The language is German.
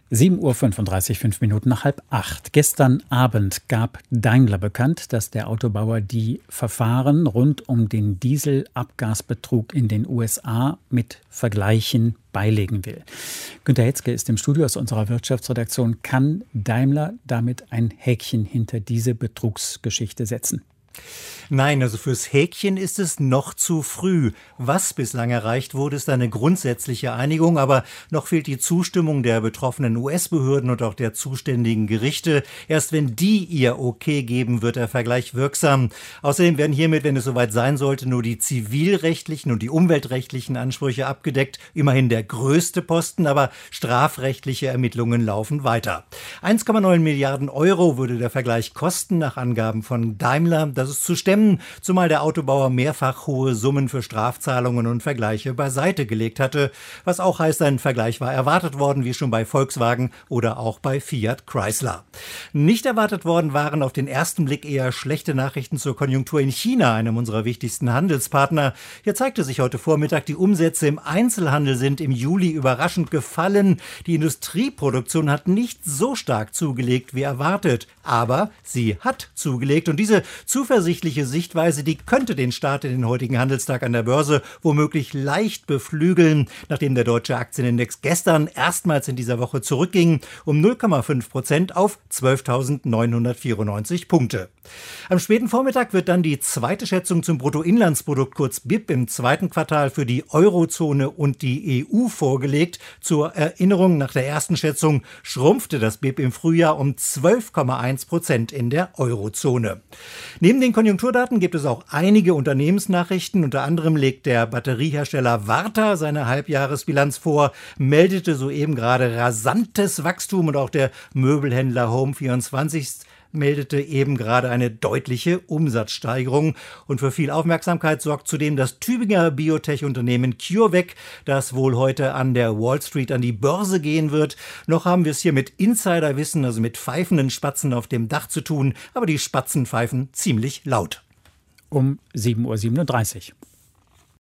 7:35 Uhr, 5 Minuten nach 7:30. Gestern Abend gab Daimler bekannt, dass der Autobauer die Verfahren rund um den Dieselabgasbetrug in den USA mit Vergleichen beilegen will. Günter Hetzke ist im Studio aus unserer Wirtschaftsredaktion. Kann Daimler damit ein Häkchen hinter diese Betrugsgeschichte setzen? Nein, also fürs Häkchen ist es noch zu früh. Was bislang erreicht wurde, ist eine grundsätzliche Einigung, aber noch fehlt die Zustimmung der betroffenen US-Behörden und auch der zuständigen Gerichte. Erst wenn die ihr Okay geben, wird der Vergleich wirksam. Außerdem werden hiermit, wenn es soweit sein sollte, nur die zivilrechtlichen und die umweltrechtlichen Ansprüche abgedeckt. Immerhin der größte Posten, aber strafrechtliche Ermittlungen laufen weiter. 1,9 Milliarden Euro würde der Vergleich kosten, nach Angaben von Daimler. Das ist zu stemmen, zumal der Autobauer mehrfach hohe Summen für Strafzahlungen und Vergleiche beiseite gelegt hatte. Was auch heißt, ein Vergleich war erwartet worden, wie schon bei Volkswagen oder auch bei Fiat Chrysler. Nicht erwartet worden waren auf den ersten Blick eher schlechte Nachrichten zur Konjunktur in China, einem unserer wichtigsten Handelspartner. Hier zeigte sich heute Vormittag, die Umsätze im Einzelhandel sind im Juli überraschend gefallen. Die Industrieproduktion hat nicht so stark zugelegt wie erwartet, aber sie hat zugelegt und diese zuversichtliche Sichtweise, die könnte den Start in den heutigen Handelstag an der Börse womöglich leicht beflügeln, nachdem der deutsche Aktienindex gestern erstmals in dieser Woche zurückging, um 0,5% auf 12.994 Punkte. Am späten Vormittag wird dann die zweite Schätzung zum Bruttoinlandsprodukt, kurz BIP, im zweiten Quartal für die Eurozone und die EU vorgelegt. Zur Erinnerung, nach der ersten Schätzung schrumpfte das BIP im Frühjahr um 12,1% in der Eurozone. Neben den Konjunkturdaten gibt es auch einige Unternehmensnachrichten. Unter anderem legt der Batteriehersteller Varta seine Halbjahresbilanz vor, meldete soeben gerade rasantes Wachstum und auch der Möbelhändler Home24 meldete eben gerade eine deutliche Umsatzsteigerung. Und für viel Aufmerksamkeit sorgt zudem das Tübinger Biotech-Unternehmen CureVac, das wohl heute an der Wall Street an die Börse gehen wird. Noch haben wir es hier mit Insiderwissen, also mit pfeifenden Spatzen auf dem Dach zu tun, aber die Spatzen pfeifen ziemlich laut. Um 7:37 Uhr.